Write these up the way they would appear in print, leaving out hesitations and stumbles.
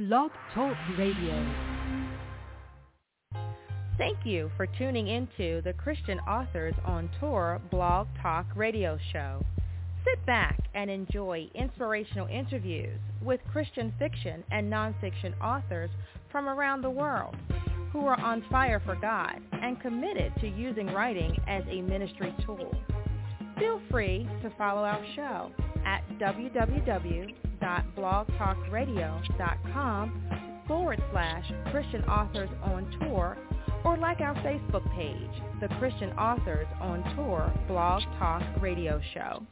Blog Talk Radio. Thank you for tuning into the Christian Authors on Tour Blog Talk Radio show. Sit back and enjoy inspirational interviews with Christian fiction and nonfiction authors from around the world who are on fire for God and committed to using writing as a ministry tool. Feel free to follow our show at www.blogtalkradio.com/Christian Authors on Tour, or like our Facebook page, the Christian Authors on Tour Blog Talk Radio Show.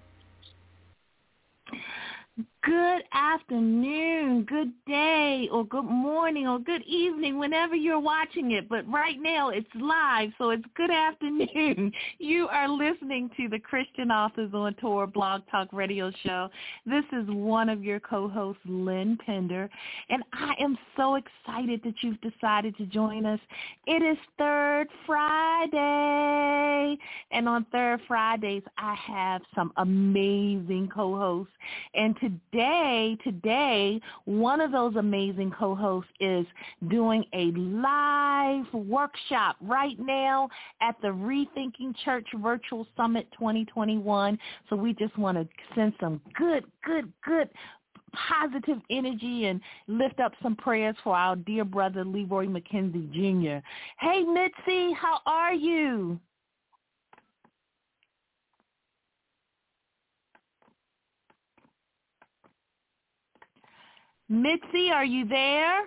Good afternoon, good day, or good morning, or good evening, whenever you're watching it. But right now it's live, so it's good afternoon. You are listening to the Christian Authors on Tour Blog Talk Radio Show. This is one of your co-hosts, Lynn Pender, and I am so excited that you've decided to join us. It is Third Friday, and on Third Fridays, I have some amazing co-hosts, and Today, one of those amazing co-hosts is doing a live workshop right now at the Rethinking Church Virtual Summit 2021. So we just want to send some good positive energy and lift up some prayers for our dear brother Leroy McKenzie Jr. Hey, Mitzi, how are you? Mitzi, are you there?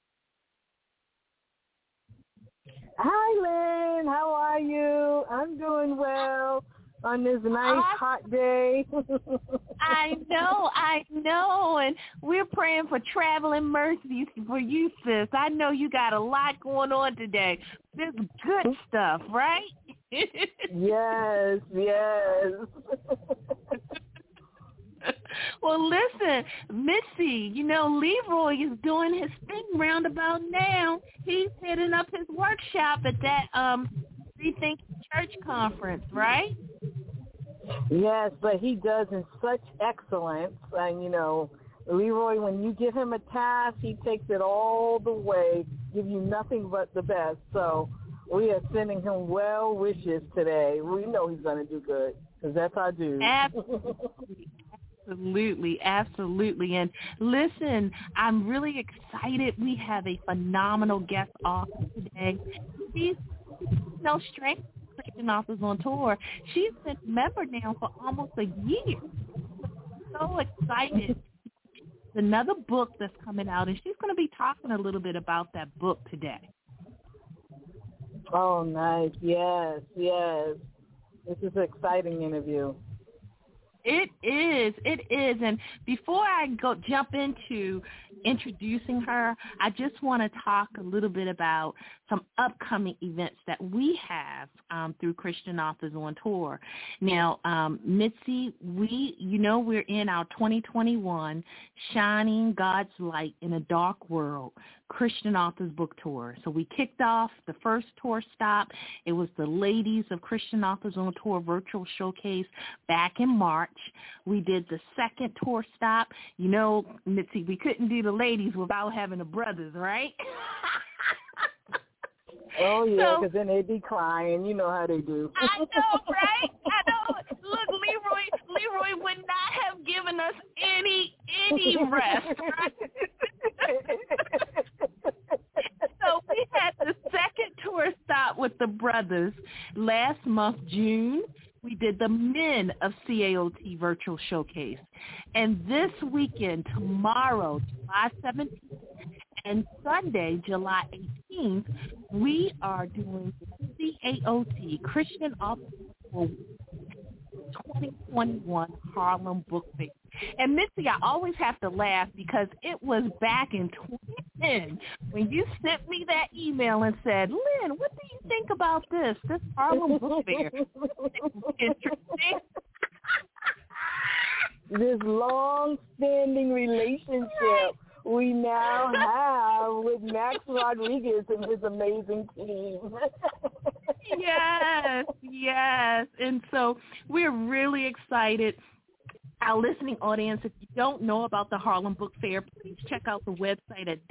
Hi, Lynn. How are you? I'm doing well on this nice hot day. I know, and we're praying for traveling mercies for you, sis. I know you got a lot going on today. This is good stuff, right? Yes. Well, listen, Mitzi, Leroy is doing his thing roundabout now. He's heading up his workshop at that Rethink Church conference, right? Yes, but he does in such excellence. And, Leroy, when you give him a task, he takes it all the way, give you nothing but the best. So we are sending him well wishes today. We know he's going to do good because that's our dude. Absolutely. And listen, I'm really excited. We have a phenomenal guest author today. She's no stranger to Christian Authors on Tour. She's been a member now for almost a year. So excited. Another book that's coming out, and she's going to be talking a little bit about that book today. Oh, nice. Yes. This is an exciting interview. It is. And before I jump into introducing her, I just want to talk a little bit about some upcoming events that we have through Christian Authors on Tour. Now, Mitzi, we're in our 2021 Shining God's Light in a Dark World Christian Authors Book Tour. So we kicked off the first tour stop. It was the Ladies of Christian Authors on Tour virtual showcase back in March. We did the second tour stop. Mitzi, we couldn't do the ladies without having the brothers, right? Oh, yeah, because then they'd be crying. You know how they do. I know, right? I know. Look, Leroy would not have given us any rest, right? So we had the second tour stop with the brothers last month, June. We did the Men of CAOT virtual showcase. And this weekend, tomorrow, July 17th, and Sunday, July 18th, we are doing the CAOT, Christian Authors 2021 Harlem Book Fair. And Mitzi, I always have to laugh because it was back in 2010 when you sent me that email and said, Lynn, what do you think about this Harlem Book Fair? Interesting. This long-standing relationship we now have with Max Rodriguez and his amazing team. Yes. And so we're really excited. our listening audience, if you don't know about the Harlem Book Fair, please check out the website at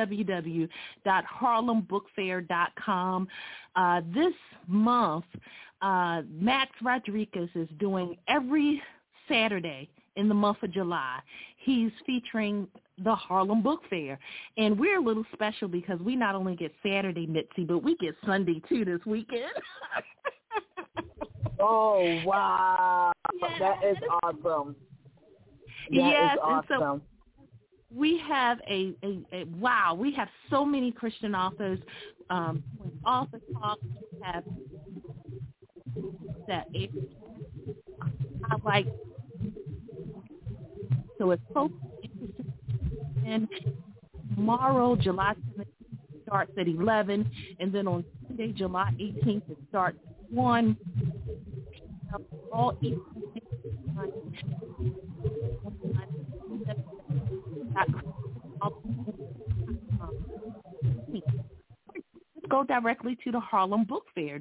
www.harlembookfair.com. This month, Max Rodriguez is doing every Saturday in the month of July. He's featuring the Harlem Book Fair. And we're a little special because we not only get Saturday, Mitzi, but we get Sunday, too, this weekend. Oh, wow. Yes. That is awesome. Yes, is awesome. And so we have wow, we have so many Christian authors. Author Talk, we have that I like. So it's so interesting. And tomorrow, July 17th, starts at 11, and then on Sunday, July 18th, it starts at 1. All go directly to the Harlem Book Fair,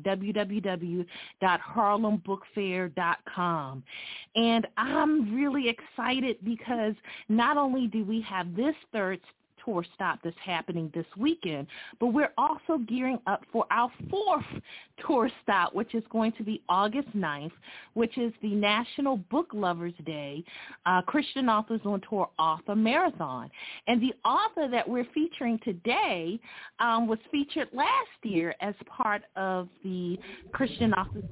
www.harlembookfair.com. And I'm really excited because not only do we have this third tour stop that's happening this weekend, but we're also gearing up for our fourth tour stop, which is going to be August 9th, which is the National Book Lovers Day, Christian Authors on Tour Author Marathon. And the author that we're featuring today was featured last year as part of the Christian Authors.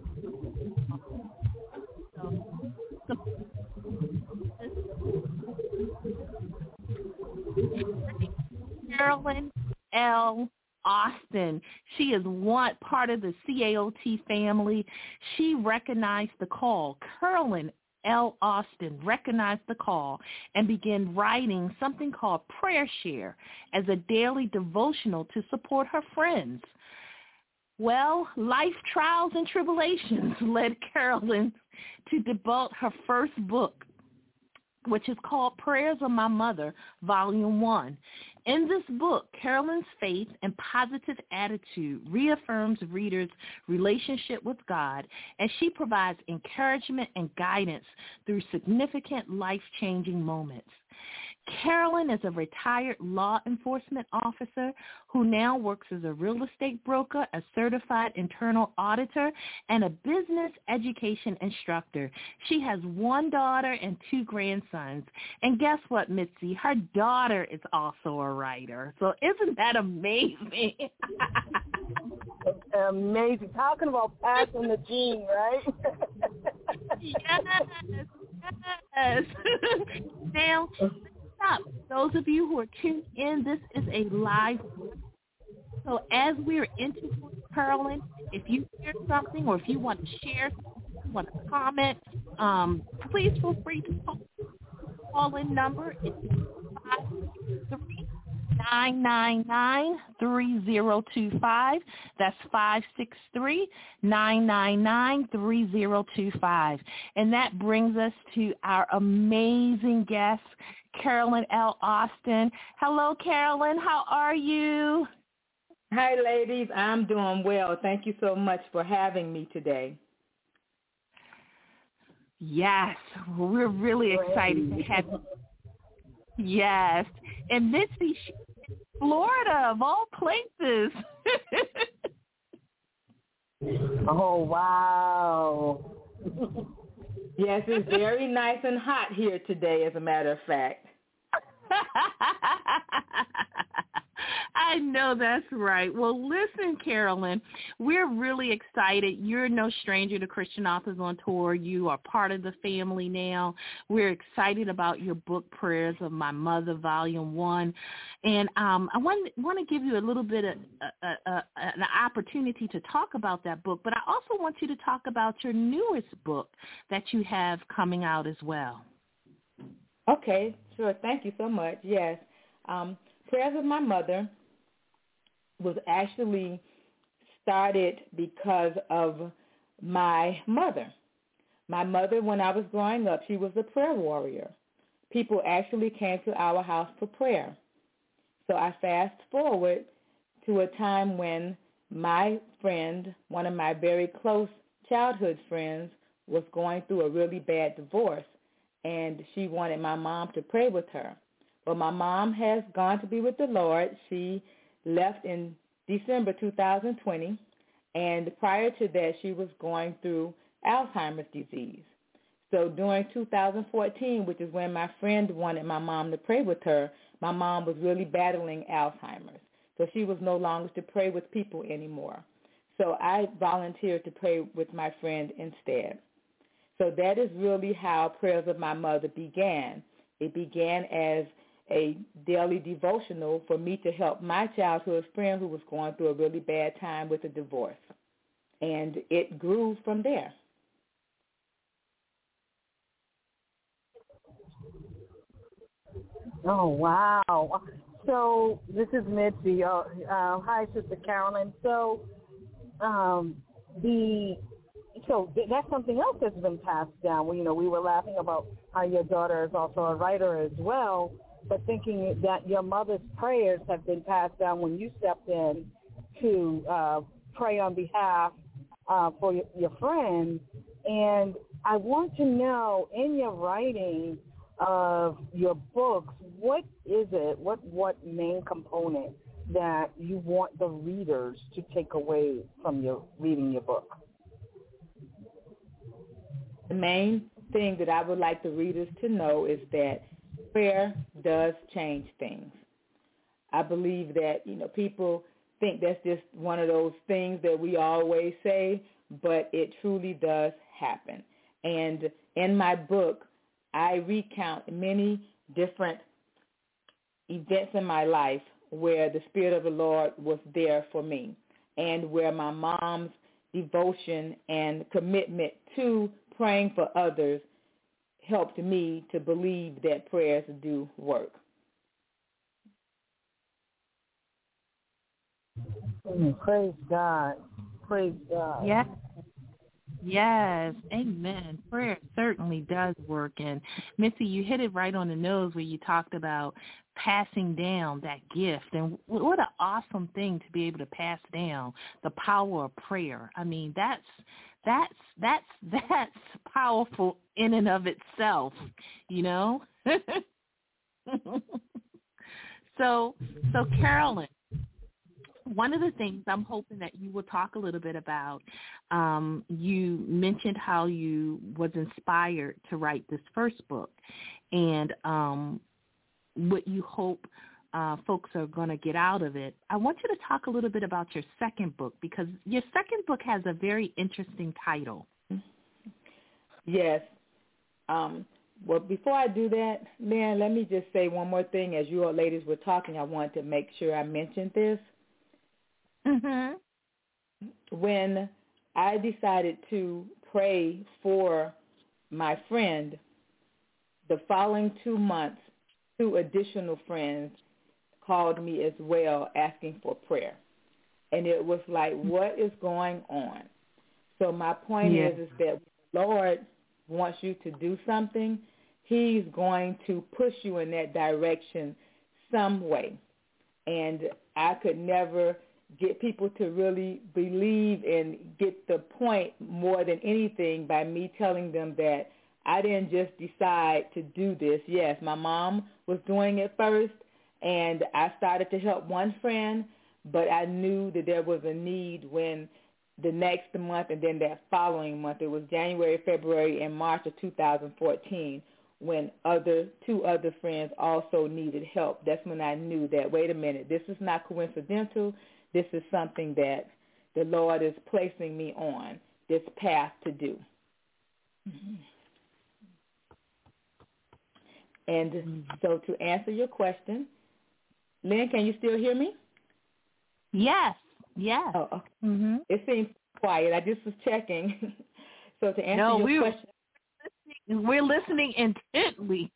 Carolyn L. Austin. She is one part of the CAOT family. She recognized the call. Carolyn L. Austin recognized the call and began writing something called Prayer Share as a daily devotional to support her friends. Well, life trials and tribulations led Carolyn to debut her first book, which is called Prayers of My Mother, Volume 1. In this book, Carolyn's faith and positive attitude reaffirms readers' relationship with God, and she provides encouragement and guidance through significant life-changing moments. Carolyn is a retired law enforcement officer who now works as a real estate broker, a certified internal auditor, and a business education instructor. She has one daughter and two grandsons. And guess what, Mitzi? Her daughter is also a writer. So isn't that amazing? Amazing. Talking about passing the gene, right? Yes. Now, up. Those of you who are tuned in, this is a live. So as we're into Carolyn, if you hear something or if you want to share, want to comment, please feel free to call in number. It's 563-999-3025. That's 563-999-3025. And that brings us to our amazing guest, Carolyn L. Austin. Hello, Carolyn. How are you? Hi, ladies. I'm doing well. Thank you so much for having me today. Yes, we're really excited to have you. Yes. And Mitzi, Florida, of all places. Oh, wow. Yes, it's very nice and hot here today, as a matter of fact. I know that's right. Well, listen, Carolyn, we're really excited. You're no stranger to Christian Authors on Tour. You are part of the family now. We're excited about your book, Prayers of My Mother, Volume 1. And I want to give you a little bit of an opportunity to talk about that book, but I also want you to talk about your newest book that you have coming out as well. Okay, sure. Thank you so much. Yes. Prayers of My Mother was actually started because of my mother. My mother, when I was growing up, she was a prayer warrior. People actually came to our house for prayer. So I fast forward to a time when my friend, one of my very close childhood friends, was going through a really bad divorce. and she wanted my mom to pray with her. Well, my mom has gone to be with the Lord. She left in December 2020, and prior to that, she was going through Alzheimer's disease. So during 2014, which is when my friend wanted my mom to pray with her, my mom was really battling Alzheimer's. So she was no longer to pray with people anymore. So I volunteered to pray with my friend instead. So that is really how Prayers of My Mother began. It began as a daily devotional for me to help my childhood friend who was going through a really bad time with a divorce. And it grew from there. Oh, wow. So this is Mitzi. Hi, Sister Carolyn. So that's something else that's been passed down. We were laughing about how your daughter is also a writer as well, but thinking that your mother's prayers have been passed down when you stepped in to pray on behalf for your friend. And I want to know, in your writing of your books, what is it, what main component that you want the readers to take away from your reading your book? The main thing that I would like the readers to know is that prayer does change things. I believe that, people think that's just one of those things that we always say, but it truly does happen. And in my book, I recount many different events in my life where the Spirit of the Lord was there for me, and where my mom's devotion and commitment to praying for others helped me to believe that prayers do work. Praise God. Praise God. Yes. Yes. Amen. Prayer certainly does work. And Missy, you hit it right on the nose where you talked about passing down that gift. And what an awesome thing to be able to pass down the power of prayer. I mean, that's powerful in and of itself, So Carolyn, one of the things I'm hoping that you will talk a little bit about, you mentioned how you was inspired to write this first book, and what you hope folks are going to get out of it. I want you to talk a little bit about your second book, because your second book has a very interesting title. Yes. Well, before I do that, Lynn, let me just say one more thing. As you all ladies were talking, I wanted to make sure I mentioned this. Mm-hmm. When I decided to pray for my friend, the following 2 months, 2 additional friends called me as well asking for prayer. And it was like, what is going on? So my point is that the Lord wants you to do something. He's going to push you in that direction some way. And I could never get people to really believe and get the point more than anything by me telling them that I didn't just decide to do this. Yes, my mom was doing it first, and I started to help one friend, but I knew that there was a need when the next month and then that following month, it was January, February, and March of 2014, when 2 other friends also needed help. That's when I knew that, wait a minute, this is not coincidental. This is something that the Lord is placing me on, this path to do. Mm-hmm. And so to answer your question, Lynn, can you still hear me? Yes. Yes. Oh, okay. Mm-hmm. It seems quiet. I just was checking. So to answer your question. We're listening intently.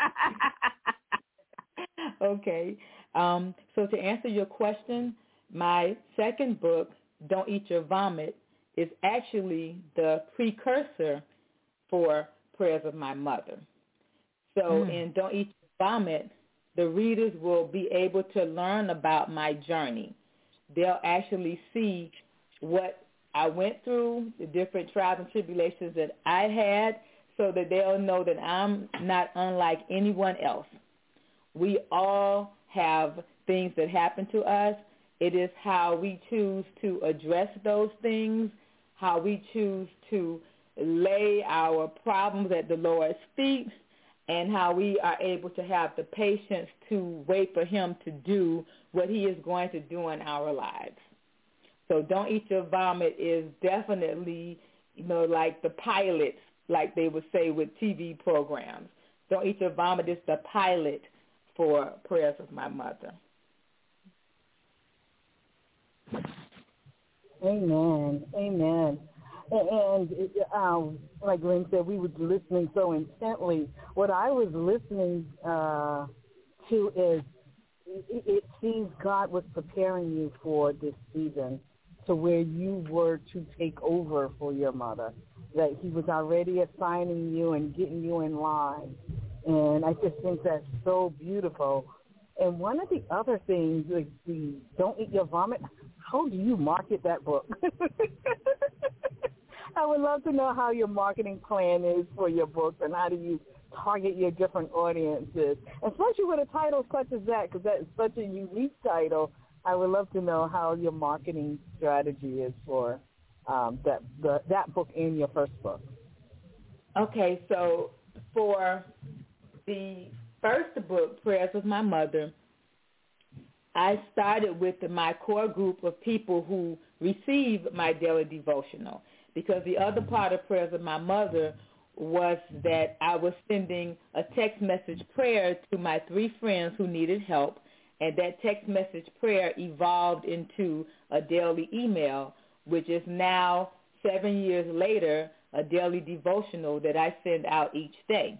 Okay. So to answer your question, my second book, Don't Eat Your Vomit, is actually the precursor for Prayers of My Mother. So in Don't Eat Your Vomit, the readers will be able to learn about my journey. They'll actually see what I went through, the different trials and tribulations that I had, so that they'll know that I'm not unlike anyone else. We all have things that happen to us. It is how we choose to address those things, how we choose to lay our problems at the Lord's feet, and how we are able to have the patience to wait for him to do what he is going to do in our lives. So Don't Eat Your Vomit is definitely, like the pilot, like they would say with TV programs. Don't Eat Your Vomit is the pilot for Prayers of My Mother. Amen. Amen. And like Lynn said, we were listening so intently. What I was listening to is it seems God was preparing you for this season to where you were to take over for your mother, that he was already assigning you and getting you in line. And I just think that's so beautiful. And one of the other things, like the Don't Eat Your Vomit, how do you market that book? I would love to know how your marketing plan is for your books and how do you target your different audiences, especially with a title such as that, because that is such a unique title. I would love to know how your marketing strategy is for that book and your first book. Okay, so for the first book, Prayers of My Mother, I started with my core group of people who receive my daily devotional, because the other part of Prayers of My Mother was that I was sending a text message prayer to my 3 friends who needed help, and that text message prayer evolved into a daily email, which is now, 7 years later, a daily devotional that I send out each day.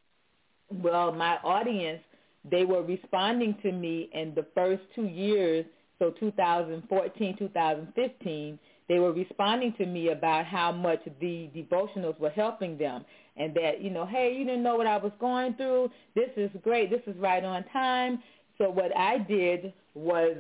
Well, my audience, they were responding to me in the first 2 years, so 2014, 2015, they were responding to me about how much the devotionals were helping them, and that, hey, you didn't know what I was going through. This is great. This is right on time. So what I did was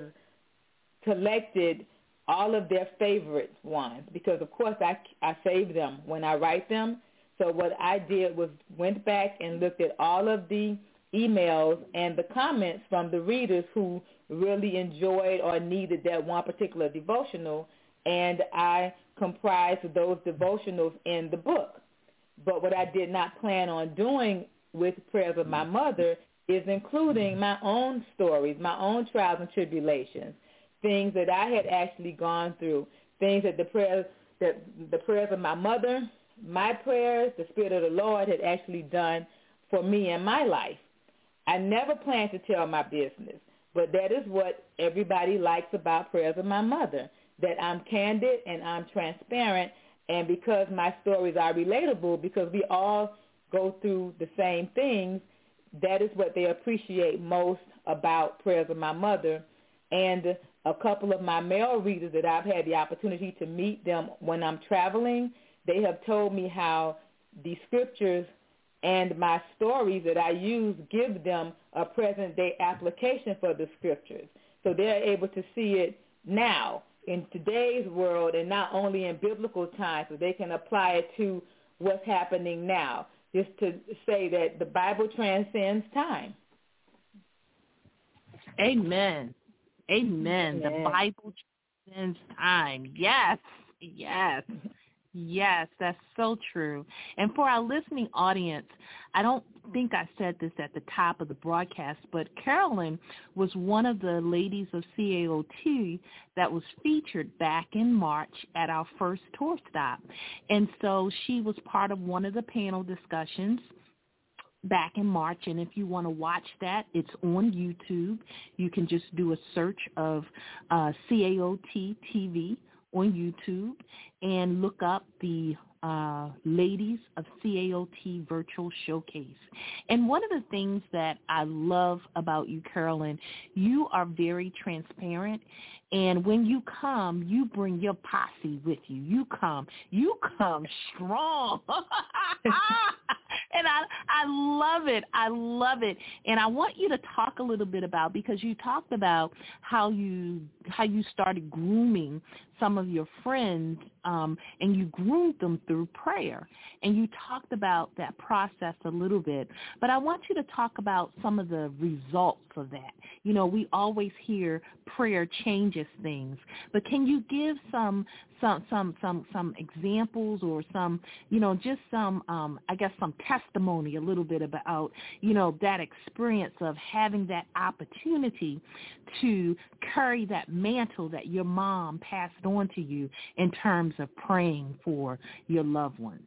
collected all of their favorite ones, because, of course, I save them when I write them. So what I did was went back and looked at all of the emails and the comments from the readers who really enjoyed or needed that one particular devotional, and I comprised those devotionals in the book. But what I did not plan on doing with Prayers of My Mother is including my own stories, my own trials and tribulations, things that I had actually gone through, things that the prayers of my mother, my prayers, the Spirit of the Lord had actually done for me in my life. I never planned to tell my business, but that is what everybody likes about Prayers of My Mother, that I'm candid and I'm transparent, and because my stories are relatable, because we all go through the same things, that is what they appreciate most about Prayers of My Mother. And a couple of my male readers that I've had the opportunity to meet them when I'm traveling, they have told me how the scriptures and my stories that I use give them a present-day application for the scriptures. So they're able to see it now in today's world, and not only in biblical times, so they can apply it to what's happening now, just to say that the Bible transcends time. Amen. Amen. The Bible transcends time. Yes, yes. Yes, that's so true. And for our listening audience, I don't think I said this at the top of the broadcast, but Carolyn was one of the ladies of CAOT that was featured back in March at our first tour stop. And so she was part of one of the panel discussions back in March, and if you want to watch that, it's on YouTube. You can just do a search of CAOT TV on YouTube and look up the Ladies of CAOT Virtual Showcase. And one of the things that I love about you, Carolyn, you are very transparent. And when you come, you bring your posse with you. You come strong. And I love it. I love it. And I want you to talk a little bit about, because you talked about how you started grooming some of your friends and you groomed them through prayer. And you talked about that process a little bit, but I want you to talk about some of the results of that. You know, we always hear prayer changes things, but can you give some examples or some, you know, just some, I guess some testimony a little bit about, you know, that experience of having that opportunity to carry that mantle that your mom passed on to you in terms of praying for your loved ones?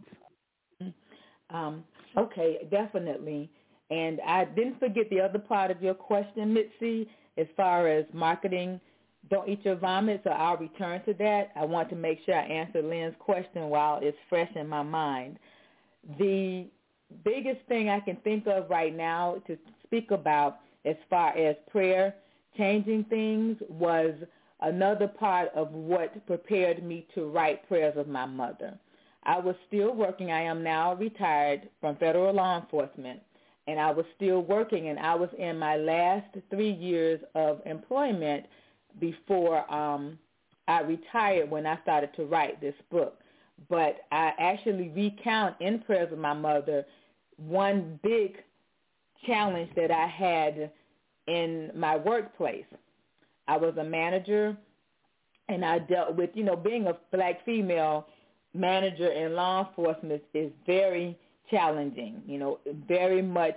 Okay, definitely. And I didn't forget the other part of your question, Mitzi, as far as marketing Don't Eat Your Vomit, so I'll return to that. I want to make sure I answer Lynn's question while it's fresh in my mind. The biggest thing I can think of right now to speak about as far as prayer changing things was another part of what prepared me to write prayers of my mother. I was still working. I am now retired from federal law enforcement, and I was still working, and I was in my last 3 years of employment before I retired when I started to write this book. But I actually recount in Prayers of My Mother one big challenge that I had in my workplace. I was a manager, and I dealt with, you know, being a black female manager in law enforcement is very challenging, you know, very much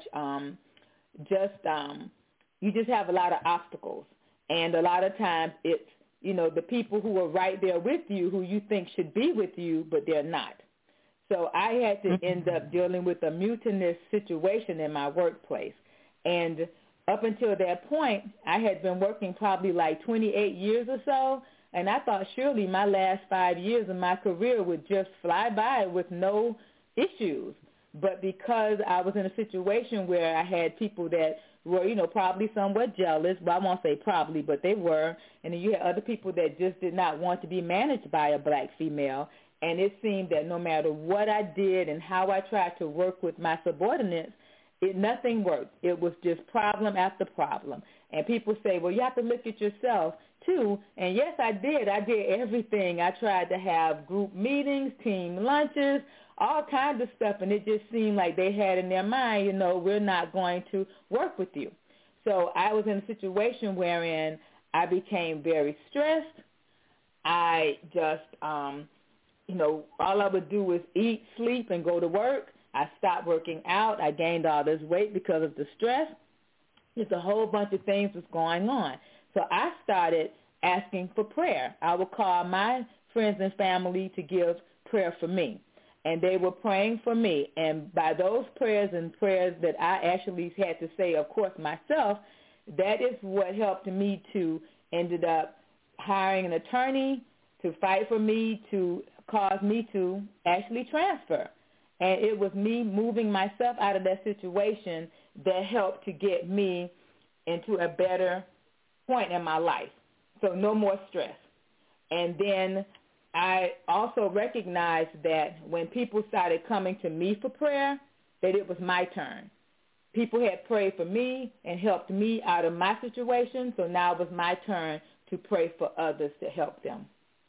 you just have a lot of obstacles. And a lot of times it's, you know, the people who are right there with you who you think should be with you, but they're not. So I had to end up dealing with a mutinous situation in my workplace. And up until that point, I had been working probably like 28 years or so, and I thought surely my last 5 years of my career would just fly by with no issues. But because I was in a situation where I had people that were, you know, probably somewhat jealous, well, I won't say probably, but they were, and then you had other people that just did not want to be managed by a black female, and it seemed that no matter what I did and how I tried to work with my subordinates, nothing worked. It was just problem after problem. And people say, well, you have to look at yourself, too. And, yes, I did. I did everything. I tried to have group meetings, team lunches, all kinds of stuff, and it just seemed like they had in their mind, you know, we're not going to work with you. So I was in a situation wherein I became very stressed. I just, you know, all I would do was eat, sleep, and go to work. I stopped working out. I gained all this weight because of the stress. Just a whole bunch of things was going on. So I started asking for prayer. I would call my friends and family to give prayer for me. And they were praying for me. And by those prayers and prayers that I actually had to say, of course, myself, that is what helped me to ended up hiring an attorney to fight for me, to cause me to actually transfer. And it was me moving myself out of that situation that helped to get me into a better point in my life. So no more stress. And then I also recognized that when people started coming to me for prayer, that it was my turn. People had prayed for me and helped me out of my situation, so now it was my turn to pray for others to help them.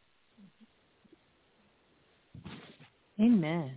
Amen.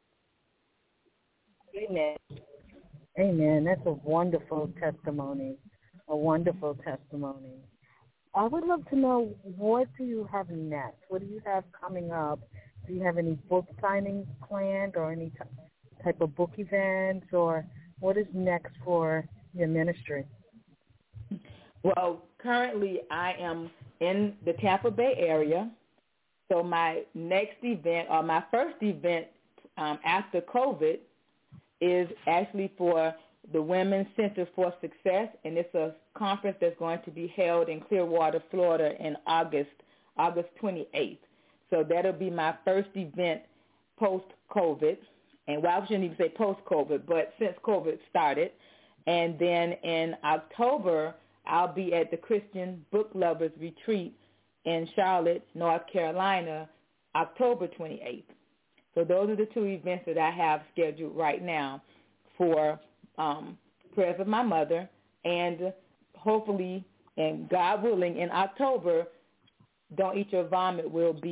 Amen. Amen. That's a wonderful testimony. A wonderful testimony. I would love to know, what do you have next? What do you have coming up? Do you have any book signings planned or any type of book events, or what is next for your ministry? Well, currently I am in the Tampa Bay area, so my next event, or my first event after COVID, is actually for the Women's Center for Success, and it's a conference that's going to be held in Clearwater, Florida in August 28th. So that'll be my first event post-COVID. And well, I shouldn't even say post-COVID, but since COVID started. And then in October, I'll be at the Christian Book Lovers Retreat in Charlotte, North Carolina, October 28th. So those are the two events that I have scheduled right now for Prayers of My Mother, and hopefully, and God willing, in October, Don't Eat Your Vomit will be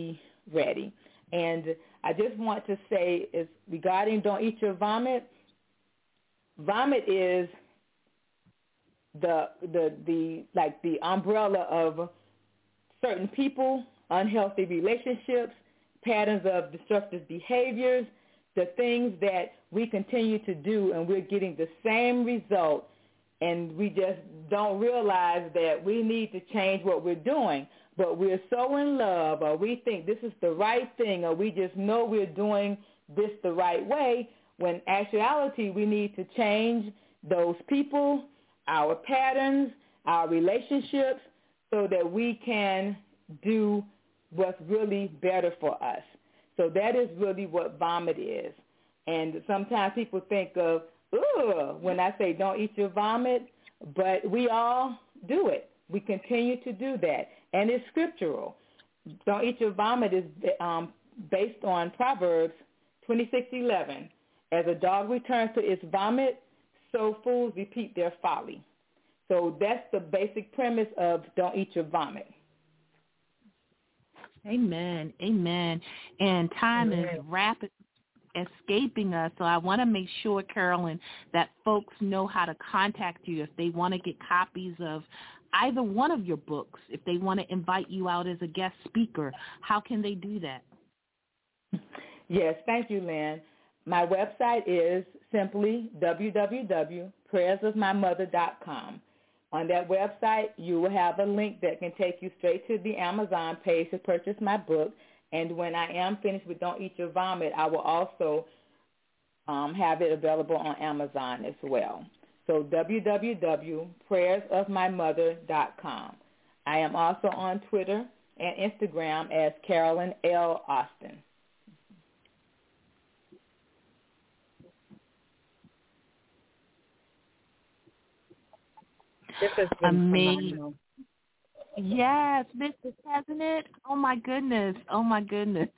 ready. And I just want to say is regarding don't eat your vomit. Vomit is the umbrella of certain people, unhealthy relationships, patterns of destructive behaviors, the things that we continue to do and we're getting the same result, and we just don't realize that we need to change what we're doing. But we're so in love, or we think this is the right thing, or we just know we're doing this the right way, when actuality we need to change those people, our patterns, our relationships, so that we can do what's really better for us. So that is really what vomit is. And sometimes people think of, ugh, when I say don't eat your vomit, but we all do it. We continue to do that. And it's scriptural. Don't eat your vomit is based on Proverbs 26:11. As a dog returns to its vomit, so fools repeat their folly. So that's the basic premise of don't eat your vomit. Amen. Amen. And time is rapidly escaping us, so I want to make sure, Carolyn, that folks know how to contact you if they want to get copies of either one of your books, if they want to invite you out as a guest speaker. How can they do that? Yes, thank you, Lynn. My website is simply www.prayersofmymother.com. On that website, you will have a link that can take you straight to the Amazon page to purchase my book. And when I am finished with Don't Eat Your Vomit, I will also have it available on Amazon as well. So www.prayersofmymother.com. I am also on Twitter and Instagram as Carolyn L. Austin. This has been amazing. phenomenal. Yes, Mrs. Hasn't it? Oh my goodness. Oh my goodness.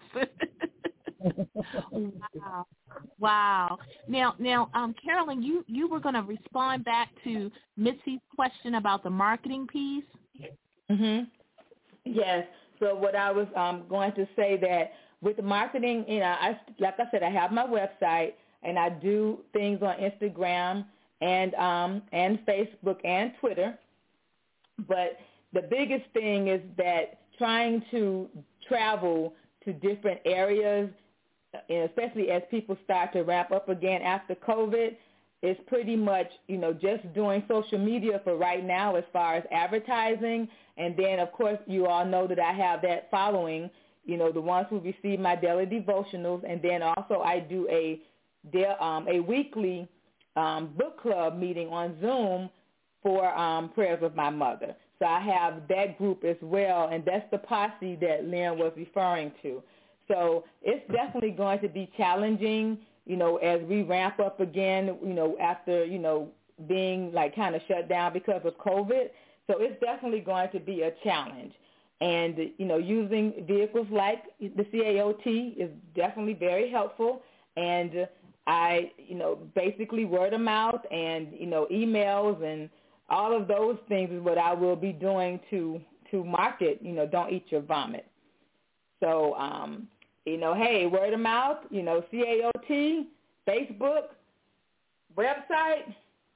Wow. Now, Carolyn, you were going to respond back to Mitzi's question about the marketing piece. Mhm. Yes. So what I was going to say that with the marketing, like I said, I have my website and I do things on Instagram and Facebook and Twitter. But the biggest thing is that trying to travel to different areas, especially as people start to wrap up again after COVID, is pretty much, just doing social media for right now as far as advertising. And then, of course, you all know that I have that following, the ones who receive my daily devotionals. And then also I do a weekly book club meeting on Zoom for Prayers of My Mother. So I have that group as well, and that's the posse that Lynn was referring to. So it's definitely going to be challenging, as we ramp up again, after, being like kind of shut down because of COVID. So it's definitely going to be a challenge. And, using vehicles like the CAOT is definitely very helpful. And I, basically word of mouth and, emails and all of those things is what I will be doing to market, Don't Eat Your Vomit. So, hey, word of mouth, CAOT, Facebook, website,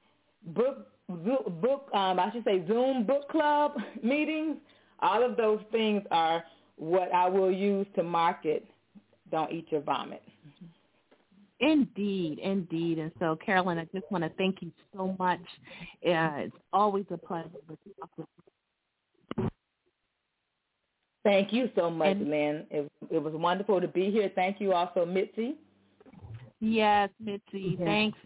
Zoom book club meetings. All of those things are what I will use to market Don't Eat Your Vomit. Indeed. And so, Carolyn, I just want to thank you so much. It's always a pleasure to talk with you. Thank you so much, Lynn. It was wonderful to be here. Thank you also, Mitzi. Yes, Mitzi. Mm-hmm. Thanks.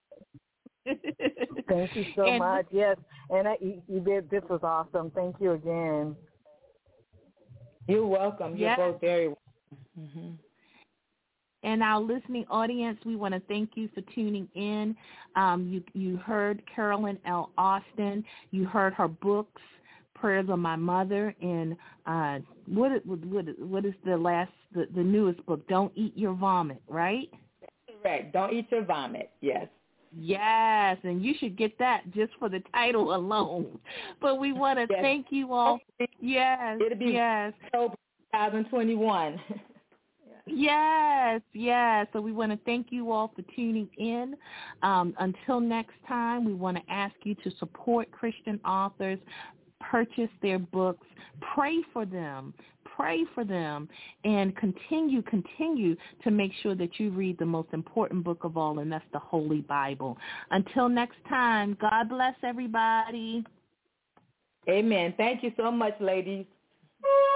Thank you so much. Yes, and this was awesome. Thank you again. You're welcome. You're both very welcome. Mm-hmm. And our listening audience, we want to thank you for tuning in. You heard Carolyn L. Austin. You heard her books, Prayers of My Mother, and what is the newest book? Don't Eat Your Vomit, right? Correct. Don't Eat Your Vomit. Yes. Yes, and you should get that just for the title alone. But we want to thank you all. Yes. It'll be 2021. Yes, yes. So we want to thank you all for tuning in. Until next time, we want to ask you to support Christian authors, purchase their books, pray for them, and continue to make sure that you read the most important book of all, and that's the Holy Bible. Until next time, God bless everybody. Amen. Thank you so much, ladies.